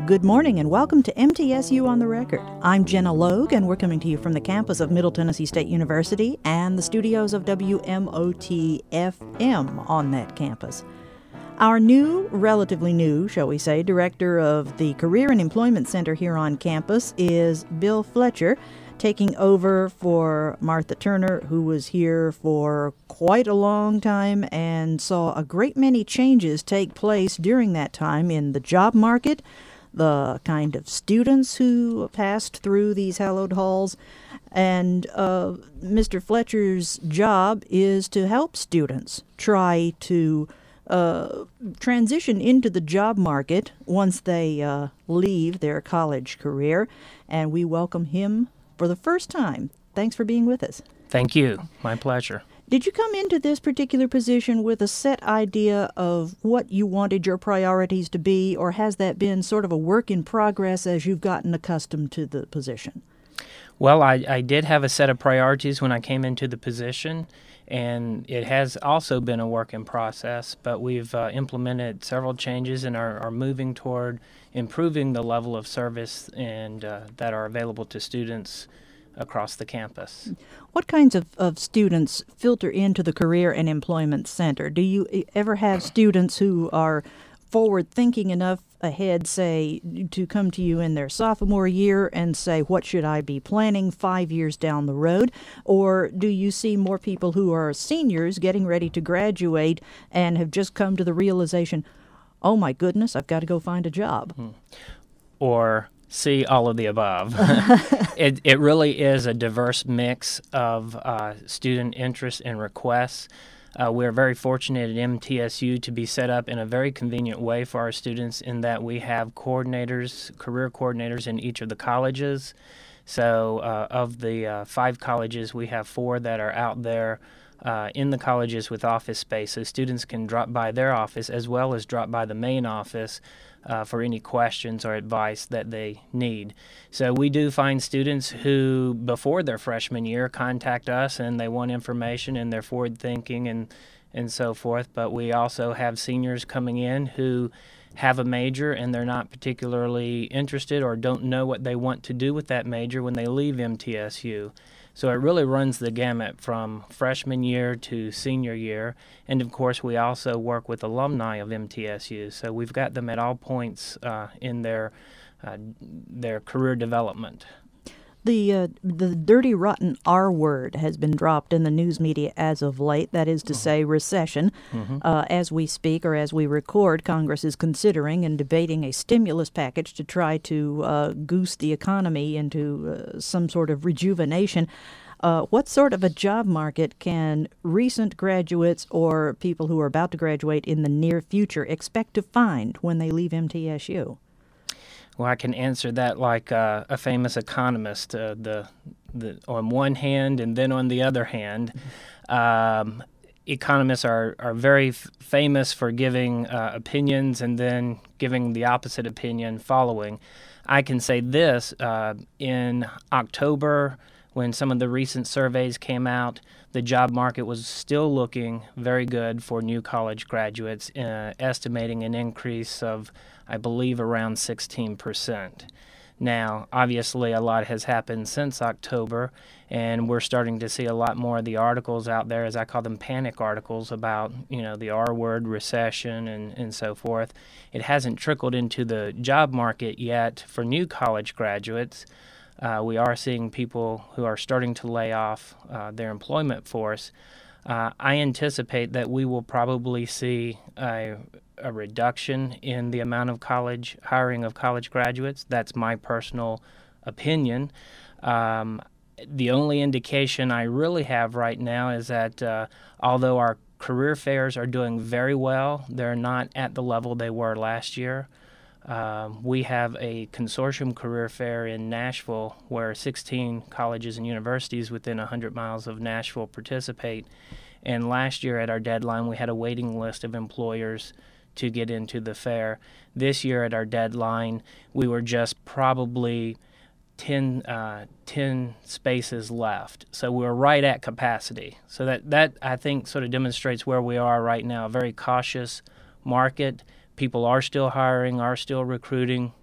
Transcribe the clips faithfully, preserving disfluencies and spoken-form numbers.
Good morning and welcome to M T S U on the Record. I'm Jenna Logue and we're coming to you from the campus of Middle Tennessee State University and the studios of W M O T F M on that campus. Our new, relatively new, shall we say, director of the Career and Employment Center here on campus is Bill Fletcher, taking over for Martha Turner, who was here for quite a long time and saw a great many changes take place during that time in the job market, the kind of students who passed through these hallowed halls. And uh, Mister Fletcher's job is to help students try to uh, transition into the job market once they uh, leave their college career. And we welcome him for the first time. Thanks for being with us. Thank you. My pleasure. Did you come into this particular position with a set idea of what you wanted your priorities to be, or has that been sort of a work in progress as you've gotten accustomed to the position? Well, I, I did have a set of priorities when I came into the position, and it has also been a work in process, but we've uh, implemented several changes and are, are moving toward improving the level of service and uh, that are available to students across the campus. What kinds of, of students filter into the Career and Employment Center? Do you ever have students who are forward-thinking enough ahead, say, to come to you in their sophomore year and say, what should I be planning five years down the road? Or do you see more people who are seniors getting ready to graduate and have just come to the realization, oh my goodness, I've got to go find a job? Hmm. Or see all of the above. it, it really is a diverse mix of uh, student interests and requests. Uh, we're very fortunate at M T S U to be set up in a very convenient way for our students in that we have coordinators, career coordinators in each of the colleges. So uh, of the uh, five colleges, we have four that are out there uh, in the colleges with office space. So students can drop by their office as well as drop by the main office Uh, for any questions or advice that they need. So we do find students who, before their freshman year, contact us and they want information and they're forward thinking and, and so forth. But we also have seniors coming in who have a major and they're not particularly interested or don't know what they want to do with that major when they leave M T S U. So it really runs the gamut from freshman year to senior year. And, of course, we also work with alumni of M T S U. So we've got them at all points uh, in their uh, their career development. The uh, the dirty, rotten R word has been dropped in the news media as of late. That is to mm-hmm. say recession. Mm-hmm. Uh, as we speak or as we record, Congress is considering and debating a stimulus package to try to uh, goose the economy into uh, some sort of rejuvenation. Uh, what sort of a job market can recent graduates or people who are about to graduate in the near future expect to find when they leave M T S U? Well, I can answer that like uh, a famous economist, uh, the, the on one hand and then on the other hand. Um, economists are, are very f- famous for giving uh, opinions and then giving the opposite opinion following. I can say this, uh, in October, when some of the recent surveys came out, the job market was still looking very good for new college graduates, uh, estimating an increase of, I believe, around sixteen percent. Now, obviously, a lot has happened since October, and we're starting to see a lot more of the articles out there, as I call them panic articles, about, you know, the R word, recession, and, and so forth. It hasn't trickled into the job market yet for new college graduates. Uh, we are seeing people who are starting to lay off uh, their employment force. Uh, I anticipate that we will probably see a, a reduction in the amount of college hiring of college graduates. That's my personal opinion. Um, the only indication I really have right now is that uh, although our career fairs are doing very well, they're not at the level they were last year. Um, we have a consortium career fair in Nashville where sixteen colleges and universities within one hundred miles of Nashville participate. And last year at our deadline, we had a waiting list of employers to get into the fair. This year at our deadline, we were just probably ten, uh, ten spaces left. So we were right at capacity. So that, that, I think, sort of demonstrates where we are right now, a very cautious market. People are still hiring, are still recruiting,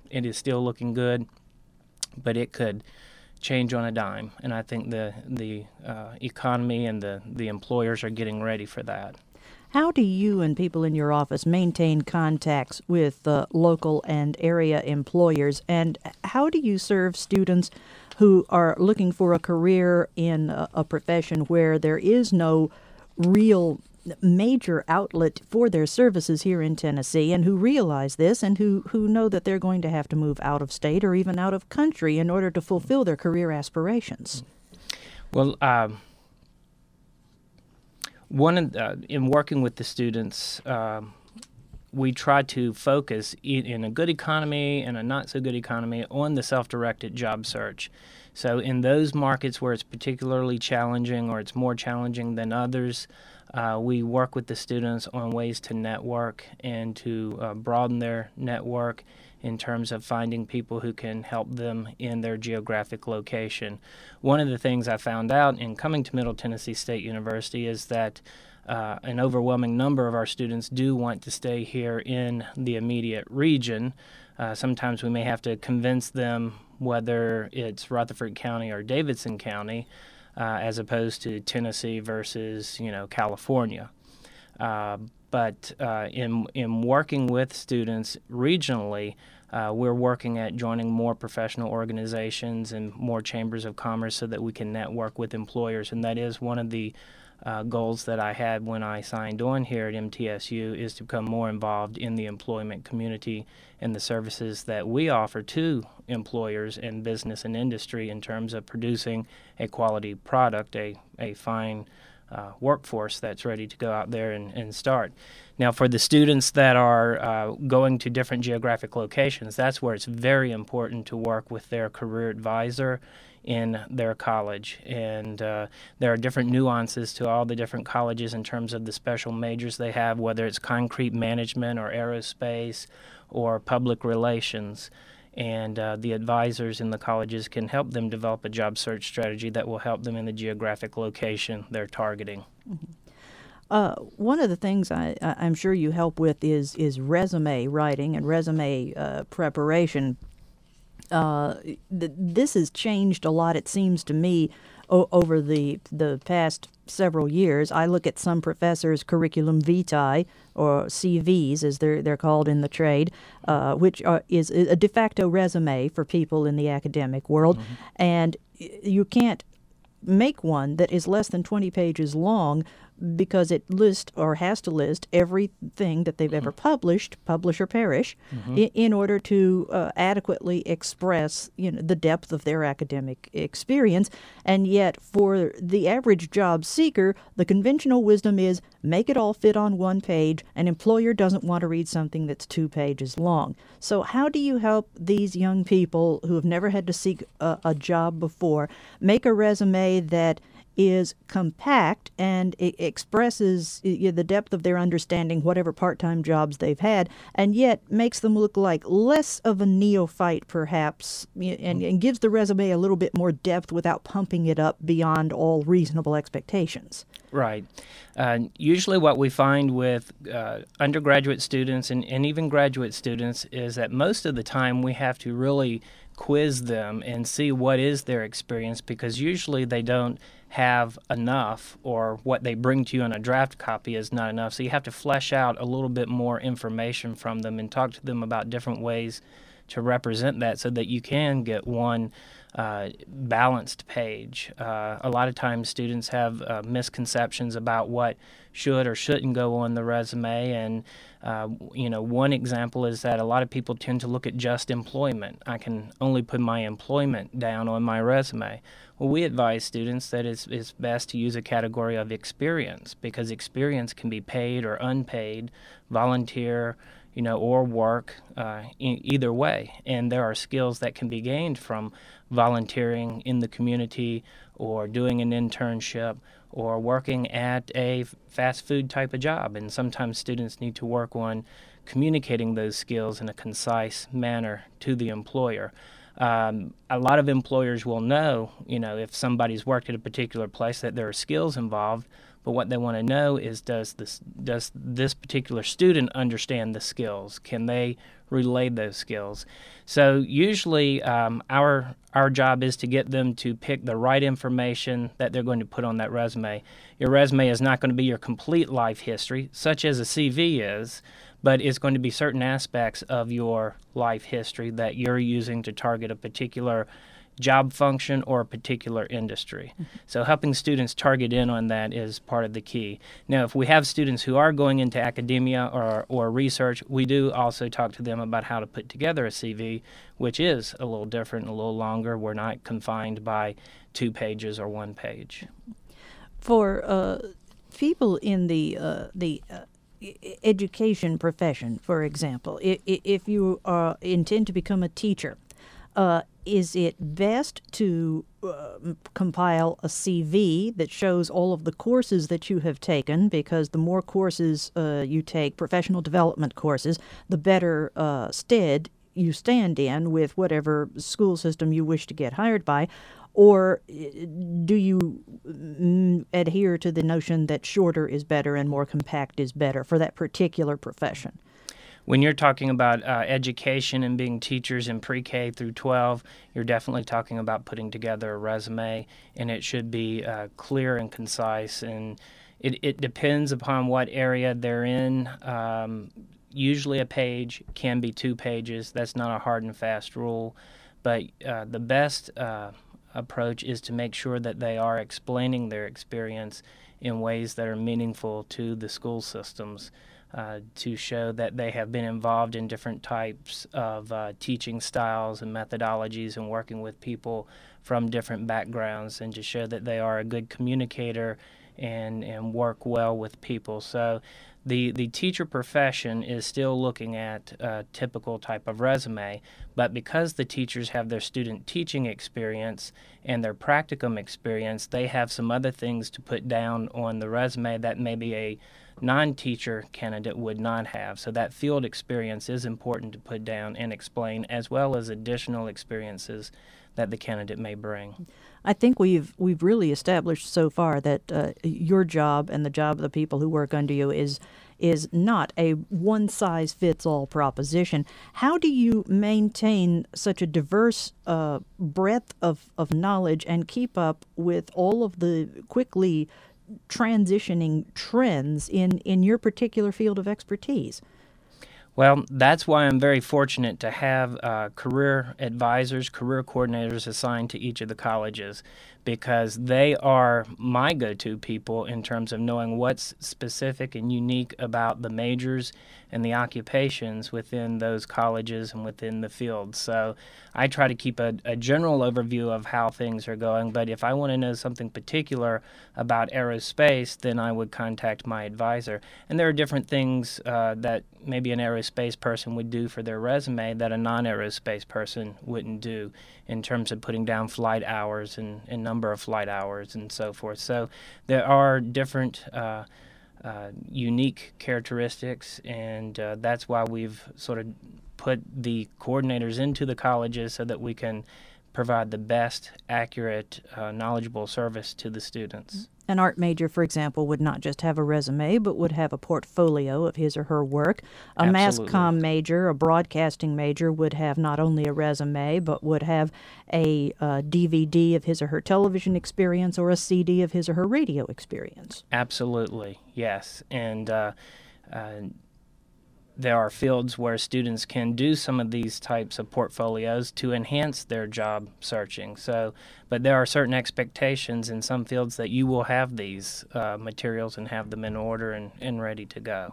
it is still looking good, but it could change on a dime. And I think the the uh, economy and the, the employers are getting ready for that. How do you and people in your office maintain contacts with uh, local and area employers, and how do you serve students who are looking for a career in a, a profession where there is no real major outlet for their services here in Tennessee, and who realize this and who, who know that they're going to have to move out of state or even out of country in order to fulfill their career aspirations? Well, um, one of the, uh, in working with the students, um, we try to focus in, in a good economy and a not so good economy on the self-directed job search. So in those markets where it's particularly challenging or it's more challenging than others, uh, we work with the students on ways to network and to uh, broaden their network in terms of finding people who can help them in their geographic location. One of the things I found out in coming to Middle Tennessee State University is that uh, an overwhelming number of our students do want to stay here in the immediate region. Uh, sometimes we may have to convince them whether it's Rutherford County or Davidson County, uh, as opposed to Tennessee versus, you know, California. Uh, but uh, in in working with students regionally, uh, we're working at joining more professional organizations and more chambers of commerce so that we can network with employers. And that is one of the uh, goals that I had when I signed on here at M T S U, is to become more involved in the employment community and the services that we offer to employers and business and industry in terms of producing a quality product, a, a fine uh, workforce that's ready to go out there and, and start. Now, for the students that are uh, going to different geographic locations, that's where it's very important to work with their career advisor in their college. And uh, there are different nuances to all the different colleges in terms of the special majors they have, whether it's concrete management or aerospace or public relations. And uh, the advisors in the colleges can help them develop a job search strategy that will help them in the geographic location they're targeting. Mm-hmm. Uh, one of the things I, I'm sure you help with is is resume writing and resume uh, preparation. Uh, th- this has changed a lot, it seems to me, o- over the the past several years. I look at some professors' curriculum vitae, or C Vs as they're they're called in the trade, uh, which are, is a de facto resume for people in the academic world, mm-hmm. and you can't make one that is less than twenty pages long, because it lists or has to list everything that they've ever published, publish or perish, mm-hmm. in, in order to uh, adequately express, you know, the depth of their academic experience. And yet, for the average job seeker, the conventional wisdom is make it all fit on one page. An employer doesn't want to read something that's two pages long. So how do you help these young people who have never had to seek a, a job before make a resume that is compact and it expresses the depth of their understanding, whatever part-time jobs they've had, and yet makes them look like less of a neophyte, perhaps, and, and gives the resume a little bit more depth without pumping it up beyond all reasonable expectations? Right. Uh, usually what we find with uh, undergraduate students and, and even graduate students is that most of the time we have to really quiz them and see what is their experience, because usually they don't have enough, or what they bring to you on a draft copy is not enough. So you have to flesh out a little bit more information from them and talk to them about different ways to represent that so that you can get one uh, balanced page. Uh, a lot of times students have uh, misconceptions about what should or shouldn't go on the resume, and uh, you know, one example is that a lot of people tend to look at just employment. I can only put my employment down on my resume. Well, we advise students that it's, it's best to use a category of experience, because experience can be paid or unpaid, volunteer, you know, or work, uh, e- either way. And there are skills that can be gained from volunteering in the community, or doing an internship, or working at a fast food type of job. And sometimes students need to work on communicating those skills in a concise manner to the employer. Um, a lot of employers will know, you know, if somebody's worked at a particular place, that there are skills involved, but what they want to know is does this does this particular student understand the skills? Can they relay those skills? So usually um, our our job is to get them to pick the right information that they're going to put on that resume. Your resume is not going to be your complete life history, such as a C V is, but it's going to be certain aspects of your life history that you're using to target a particular job function or a particular industry. Mm-hmm. So helping students target in on that is part of the key. Now, if we have students who are going into academia or, or research, we do also talk to them about how to put together a C V, which is a little different, a little longer. We're not confined by two pages or one page. For uh, people in the uh, the uh, education profession, for example, if, if you uh, intend to become a teacher, uh, is it best to uh, compile a C V that shows all of the courses that you have taken? Because the more courses uh, you take, professional development courses, the better uh, stead you stand in with whatever school system you wish to get hired by. Or do you mm, adhere to the notion that shorter is better and more compact is better for that particular profession? When you're talking about uh, education and being teachers in pre-K through twelve, you're definitely talking about putting together a resume, and it should be uh, clear and concise. And it, it depends upon what area they're in. Um, usually a page can be two pages. That's not a hard and fast rule. But uh, the best uh, approach is to make sure that they are explaining their experience in ways that are meaningful to the school systems, uh, to show that they have been involved in different types of uh, teaching styles and methodologies and working with people from different backgrounds, and to show that they are a good communicator and, and work well with people. So the, the teacher profession is still looking at a typical type of resume, but because the teachers have their student teaching experience and their practicum experience, they have some other things to put down on the resume that maybe a non-teacher candidate would not have. So that field experience is important to put down and explain, as well as additional experiences that the candidate may bring. I think we've we've really established so far that uh, your job and the job of the people who work under you is is not a one-size-fits-all proposition. How do you maintain such a diverse uh, breadth of, of knowledge and keep up with all of the quickly transitioning trends in, in your particular field of expertise? Well, that's why I'm very fortunate to have uh, career advisors, career coordinators assigned to each of the colleges, because they are my go-to people in terms of knowing what's specific and unique about the majors and the occupations within those colleges and within the field. So I try to keep a, a general overview of how things are going, but if I want to know something particular about aerospace, then I would contact my advisor. And there are different things uh, that maybe an aerospace person would do for their resume that a non-aerospace person wouldn't do, in terms of putting down flight hours and, and number of flight hours and so forth. So there are different uh, uh, unique characteristics, and uh, that's why we've sort of put the coordinators into the colleges so that we can provide the best, accurate, uh, knowledgeable service to the students. An art major, for example, would not just have a resume, but would have a portfolio of his or her work. A Absolutely. mass comm major, a broadcasting major, would have not only a resume, but would have a uh, D V D of his or her television experience or a C D of his or her radio experience. Absolutely, yes. And uh, uh, there are fields where students can do some of these types of portfolios to enhance their job searching. So, but there are certain expectations in some fields that you will have these uh, materials and have them in order and, and ready to go.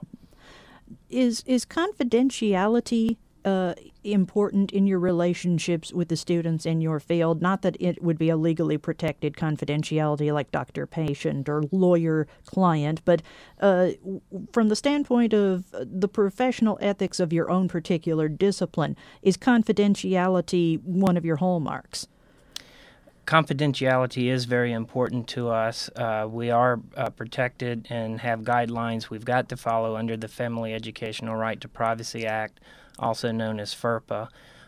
Is is confidentiality uh, important in your relationships with the students in your field? Not that it would be a legally protected confidentiality like doctor-patient or lawyer-client, but uh, from the standpoint of the professional ethics of your own particular discipline, is confidentiality one of your hallmarks? Confidentiality is very important to us. Uh, we are uh, protected and have guidelines we've got to follow under the Family Educational Right to Privacy Act, also known as FERPA.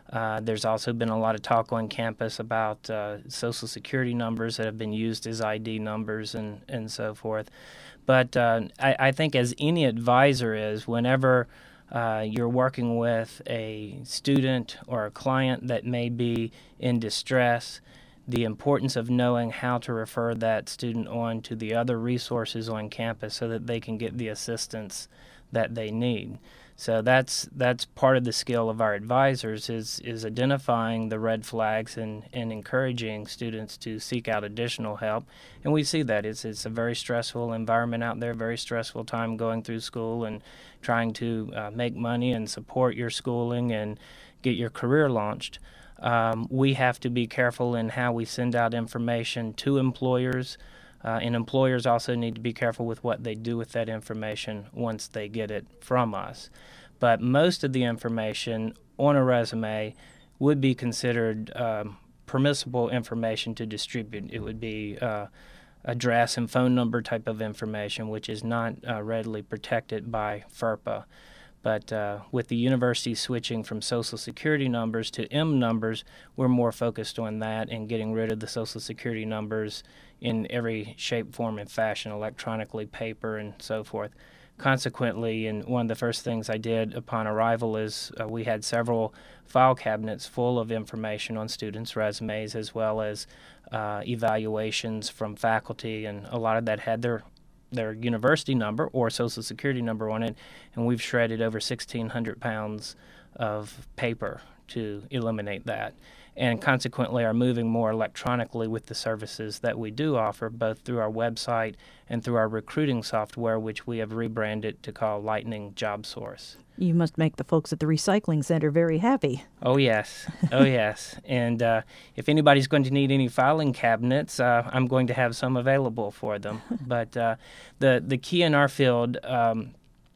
Uh, there's also been a lot of talk on campus about uh, Social Security numbers that have been used as I D numbers and, and so forth. But uh, I, I think as any advisor is, whenever uh, you're working with a student or a client that may be in distress, the importance of knowing how to refer that student on to the other resources on campus so that they can get the assistance that they need. So that's that's part of the skill of our advisors is is identifying the red flags and, and encouraging students to seek out additional help. And we see that it's it's a very stressful environment out there, very stressful time going through school and trying to uh, make money and support your schooling and get your career launched. Um, we have to be careful in how we send out information to employers, uh, and employers also need to be careful with what they do with that information once they get it from us. But most of the information on a resume would be considered um, permissible information to distribute. It would be uh, address and phone number type of information, which is not uh, readily protected by FERPA. But uh, with the university switching from Social Security numbers to M numbers, we're more focused on that and getting rid of the Social Security numbers in every shape, form, and fashion, electronically, paper, and so forth. Consequently, and one of the first things I did upon arrival is uh, we had several file cabinets full of information on students' resumes as well as uh, evaluations from faculty, and a lot of that had their their university number or Social Security number on it, and we've shredded over sixteen hundred pounds of paper to eliminate that, and consequently are moving more electronically with the services that we do offer, both through our website and through our recruiting software, which we have rebranded to call Lightning Job Source. You must make the folks at the recycling center very happy. Oh, yes. Oh, yes. And uh, if anybody's going to need any filing cabinets, uh, I'm going to have some available for them. But uh, the, the key in our field um,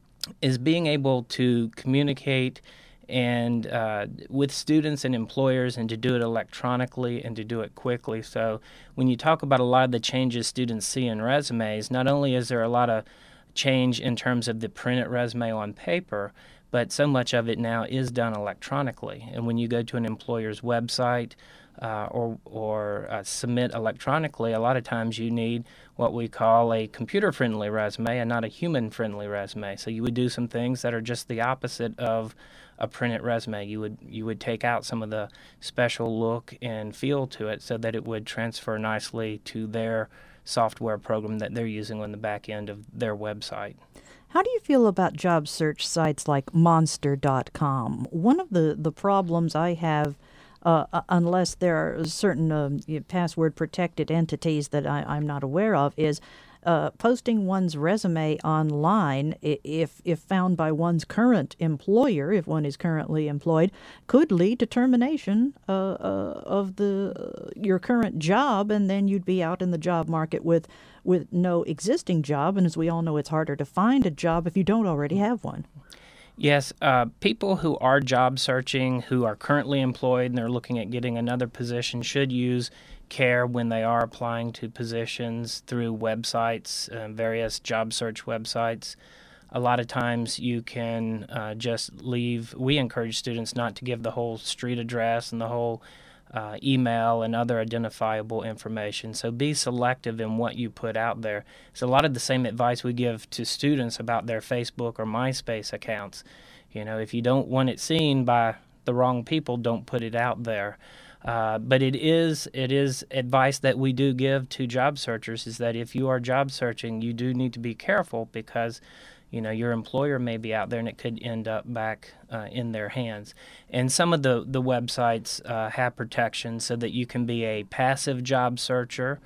is being able to communicate and uh, with students and employers, and to do it electronically and to do it quickly. So when you talk about a lot of the changes students see in resumes, not only is there a lot of change in terms of the printed resume on paper, but so much of it now is done electronically. And when you go to an employer's website uh, or, or uh, submit electronically, a lot of times you need what we call a computer-friendly resume and not a human-friendly resume. So you would do some things that are just the opposite of a printed resume. You would you would take out some of the special look and feel to it so that it would transfer nicely to their software program that they're using on the back end of their website. How do you feel about job search sites like monster dot com? One of the, the problems I have, uh, unless there are certain uh, password-protected entities that I, I'm not aware of, is uh, posting one's resume online, if if found by one's current employer, if one is currently employed, could lead to termination uh, uh, of the uh, your current job, and then you'd be out in the job market with with no existing job. And as we all know, it's harder to find a job if you don't already have one. Yes, uh, people who are job searching, who are currently employed and they're looking at getting another position should use care when they are applying to positions through websites, uh, various job search websites. A lot of times you can uh, just leave. We encourage students not to give the whole street address and the whole uh, email and other identifiable information. So be selective in what you put out there. It's a lot of the same advice we give to students about their Facebook or MySpace accounts. You know, if you don't want it seen by the wrong people, don't put it out there. Uh, but it is it is advice that we do give to job searchers, is that if you are job searching, you do need to be careful, because you know your employer may be out there and it could end up back uh, in their hands. And some of the, the websites uh, have protection so that you can be a passive job searcher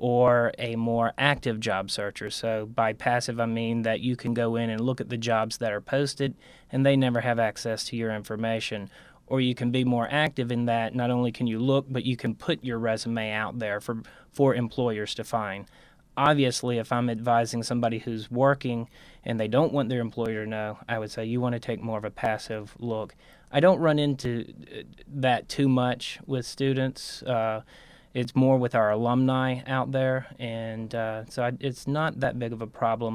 or a more active job searcher. So by passive, I mean that you can go in and look at the jobs that are posted and they never have access to your information. Or you can be more active in that not only can you look, but you can put your resume out there for, for employers to find. Obviously, if I'm advising somebody who's working and they don't want their employer to know, I would say you want to take more of a passive look. I don't run into that too much with students. Uh, it's more with our alumni out there, and uh, so I, it's not that big of a problem.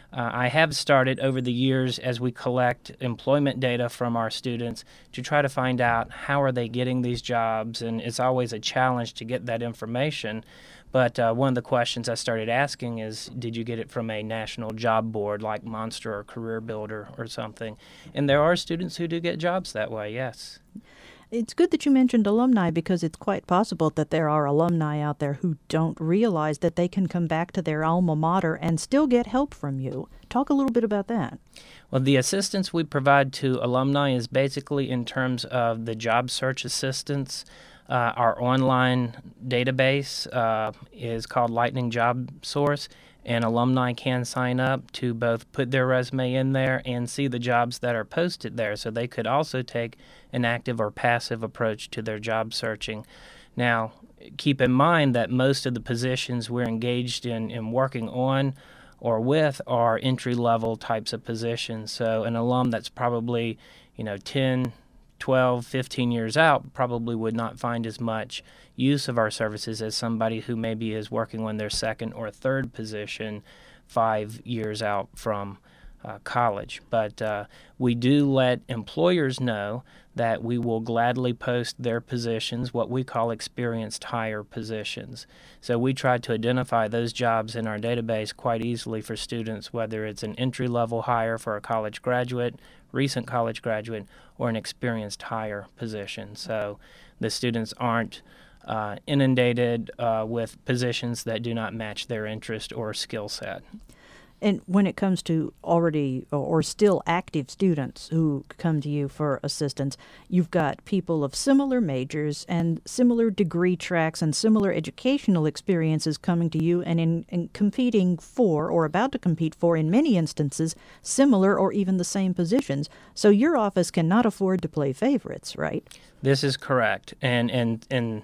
Uh, I have started over the years as we collect employment data from our students to try to find out how are they getting these jobs, and it's always a challenge to get that information. But uh, one of the questions I started asking is, did you get it from a national job board like Monster or Career Builder or something? And there are students who do get jobs that way, yes. It's good that you mentioned alumni, because it's quite possible that there are alumni out there who don't realize that they can come back to their alma mater and still get help from you. Talk a little bit about that. Well, the assistance we provide to alumni is basically in terms of the job search assistance. Uh, our online database uh, is called Lightning Job Source, and alumni can sign up to both put their resume in there and see the jobs that are posted there. So they could also take an active or passive approach to their job searching. Now, keep in mind that most of the positions we're engaged in, in working on or with are entry-level types of positions. So an alum that's probably, you know, ten, twelve, fifteen years out probably would not find as much use of our services as somebody who maybe is working on their second or third position five years out from uh, college. But uh, we do let employers know that we will gladly post their positions, what we call experienced hire positions. So we try to identify those jobs in our database quite easily for students, whether it's an entry-level hire for a college graduate, recent college graduate, or an experienced hire position. So the students aren't uh, inundated uh, with positions that do not match their interest or skill set. And when it comes to already or still active students who come to you for assistance, you've got people of similar majors and similar degree tracks and similar educational experiences coming to you and in, in competing for, or about to compete for, in many instances, similar or even the same positions. So your office cannot afford to play favorites, right? This is correct. And and and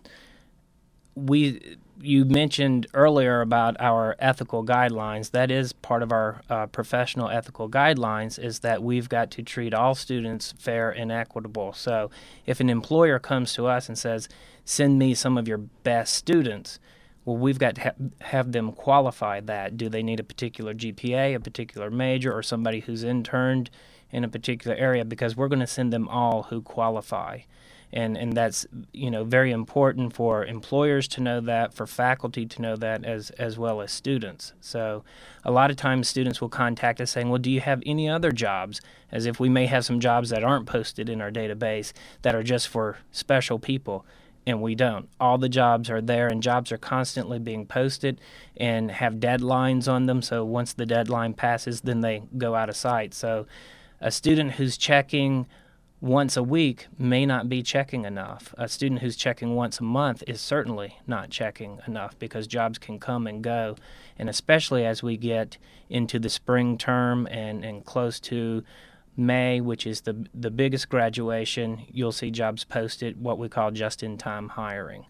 we... You mentioned earlier about our ethical guidelines. That is part of our uh, professional ethical guidelines, is that we've got to treat all students fair and equitable. So if an employer comes to us and says, send me some of your best students, well, we've got to ha- have them qualify that. Do they need a particular G P A, a particular major, or somebody who's interned in a particular area? Because we're going to send them all who qualify. And and that's, you know, very important for employers to know that, for faculty to know that, as as well as students. So a lot of times students will contact us saying, well, do you have any other jobs? As if we may have some jobs that aren't posted in our database that are just for special people. And we don't. All the jobs are there, and jobs are constantly being posted and have deadlines on them. So once the deadline passes, then they go out of sight. So a student who's checking once a week may not be checking enough. A student who's checking once a month is certainly not checking enough, because jobs can come and go. And especially as we get into the spring term and, and close to May, which is the the biggest graduation, you'll see jobs posted, what we call just-in-time hiring.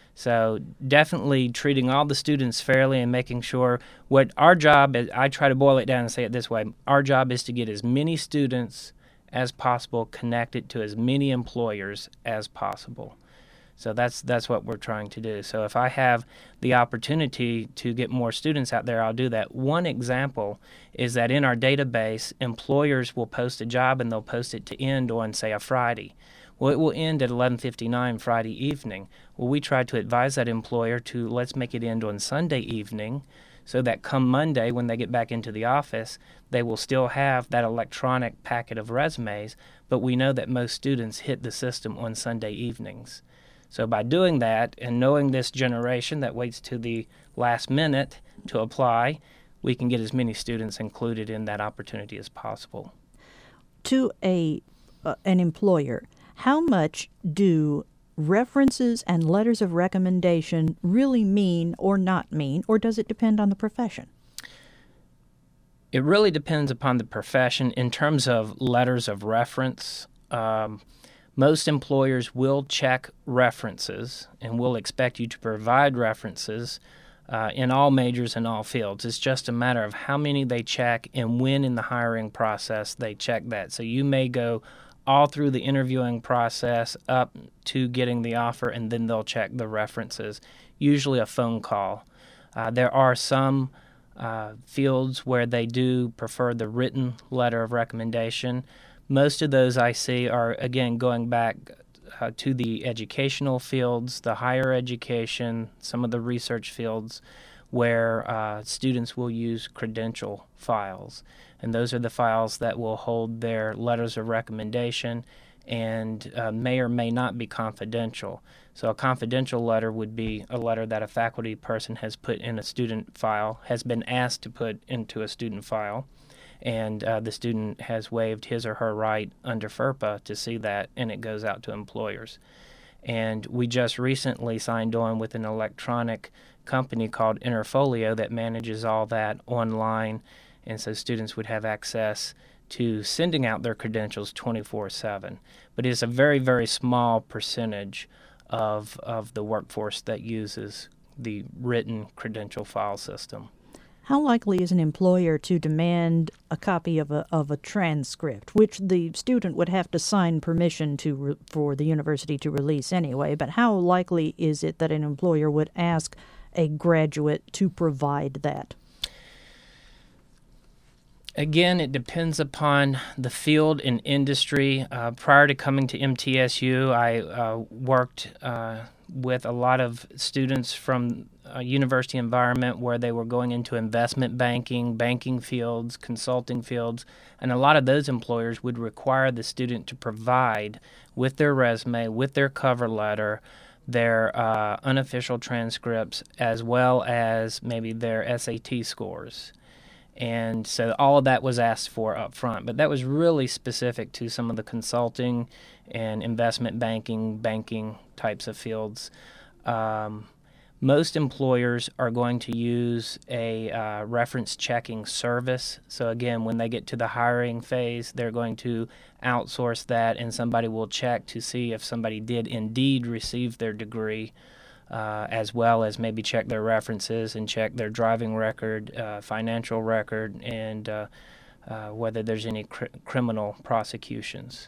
So definitely treating all the students fairly and making sure what our job is. I try to boil it down and say it this way. Our job is to get as many students as possible connected to as many employers as possible. So that's that's what we're trying to do. So if I have the opportunity to get more students out there, I'll do that. One example is that in our database, employers will post a job and they'll post it to end on, say, a Friday. Well, it will end at eleven fifty-nine Friday evening. Well, we try to advise that employer to let's make it end on Sunday evening, so that come Monday when they get back into the office, they will still have that electronic packet of resumes, but we know that most students hit the system on Sunday evenings. So by doing that and knowing this generation that waits to the last minute to apply, we can get as many students included in that opportunity as possible. To a uh, an employer, how much do references and letters of recommendation really mean or not mean, or does it depend on the profession? It really depends upon the profession. In terms of letters of reference, um, most employers will check references and will expect you to provide references uh, in all majors and all fields. It's just a matter of how many they check and when in the hiring process they check that. So you may go all through the interviewing process up to getting the offer, and then they'll check the references, usually a phone call. Uh, there are some uh, fields where they do prefer the written letter of recommendation. Most of those I see are, again, going back uh, to the educational fields, the higher education, some of the research fields, where uh, students will use credential files. And those are the files that will hold their letters of recommendation and uh, may or may not be confidential. So a confidential letter would be a letter that a faculty person has put in a student file, has been asked to put into a student file, and uh, the student has waived his or her right under FERPA to see that, and it goes out to employers. And we just recently signed on with an electronic company called Interfolio that manages all that online, and so students would have access to sending out their credentials twenty-four seven. But it's a very, very small percentage of of the workforce that uses the written credential file system. How likely is an employer to demand a copy of a of a transcript, which the student would have to sign permission to re, for the university to release anyway? But how likely is it that an employer would ask a graduate to provide that? Again, it depends upon the field and industry. Uh, prior to coming to M T S U, I uh, worked uh, with a lot of students from a university environment where they were going into investment banking, banking fields, consulting fields, and a lot of those employers would require the student to provide with their resume, with their cover letter, their uh, unofficial transcripts, as well as maybe their S A T scores. And so all of that was asked for up front, but that was really specific to some of the consulting and investment banking, banking types of fields. Um, most employers are going to use a uh, reference checking service. So again, when they get to the hiring phase, they're going to outsource that, and somebody will check to see if somebody did indeed receive their degree. Uh, as well as maybe check their references and check their driving record, uh, financial record, and uh, uh, whether there's any cr- criminal prosecutions.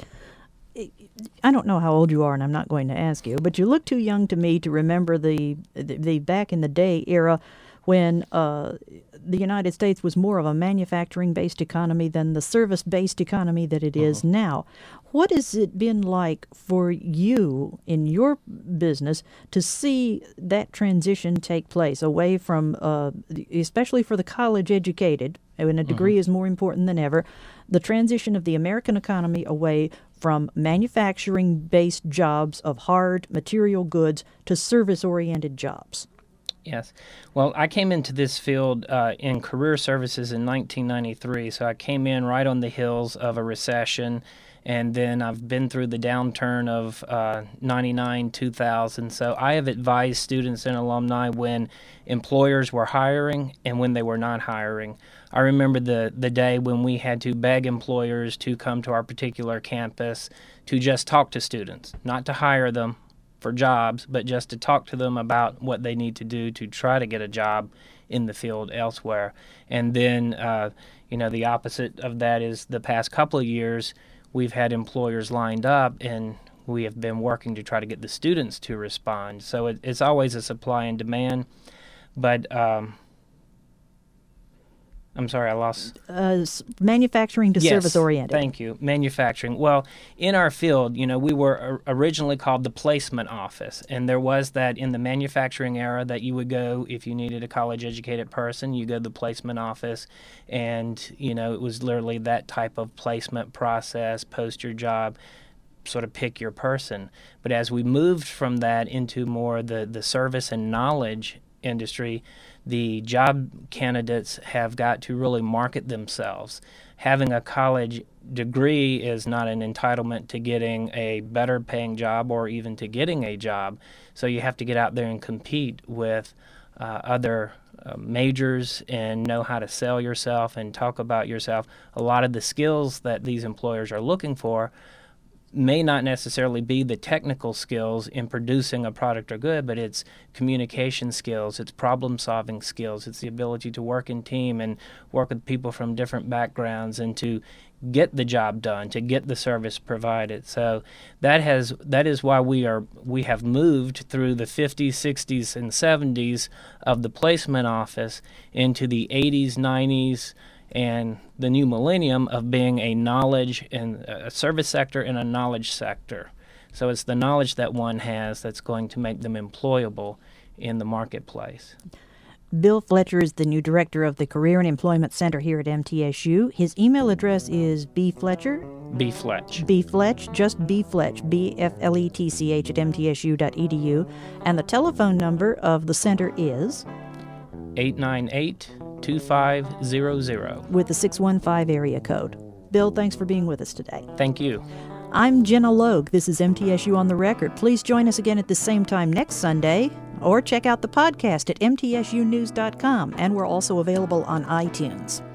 I don't know how old you are, and I'm not going to ask you, but you look too young to me to remember the the, the back in the day era when uh, the United States was more of a manufacturing-based economy than the service-based economy that it is uh-huh. now. What has it been like for you in your business to see that transition take place away from, uh, especially for the college-educated, when a degree uh-huh. is more important than ever, the transition of the American economy away from manufacturing-based jobs of hard material goods to service-oriented jobs? Yes. Well, I came into this field uh, in career services in nineteen ninety-three, so I came in right on the heels of a recession, and then I've been through the downturn of uh, ninety-nine, two thousand. So I have advised students and alumni when employers were hiring and when they were not hiring. I remember the, the day when we had to beg employers to come to our particular campus to just talk to students, not to hire them for jobs, but just to talk to them about what they need to do to try to get a job in the field elsewhere. And then, uh, you know, the opposite of that is the past couple of years, we've had employers lined up, and we have been working to try to get the students to respond. So it, it's always a supply and demand. But um, I'm sorry, I lost... Uh, manufacturing to yes, service-oriented. Thank you. Manufacturing. Well, in our field, you know, we were originally called the placement office, and there was that in the manufacturing era that you would go, if you needed a college-educated person, you go to the placement office, and, you know, it was literally that type of placement process, post your job, sort of pick your person. But as we moved from that into more the, the service and knowledge industry, the job candidates have got to really market themselves. Having a college degree is not an entitlement to getting a better paying job or even to getting a job. So you have to get out there and compete with uh, other uh, majors and know how to sell yourself and talk about yourself. A lot of the skills that these employers are looking for may not necessarily be the technical skills in producing a product or good, but it's communication skills, it's problem-solving skills, it's the ability to work in team and work with people from different backgrounds and to get the job done, to get the service provided. So that has that is why we are we have moved through the fifties, sixties, and seventies of the placement office into the eighties, nineties, and the new millennium of being a knowledge and a service sector and a knowledge sector. So it's the knowledge that one has that's going to make them employable in the marketplace. Bill Fletcher is the new director of the Career and Employment Center here at M T S U. His email address is bfletcher. bfletch. bfletch, just bfletch, B F L E T C H at m t s u dot e d u. And the telephone number of the center is eight nine eight, two five zero zero. with the six one five area code. Bill, thanks for being with us today. Thank you. I'm Jenna Logue. This is M T S U on the Record. Please join us again at the same time next Sunday, or check out the podcast at m t s u news dot com, and we're also available on iTunes.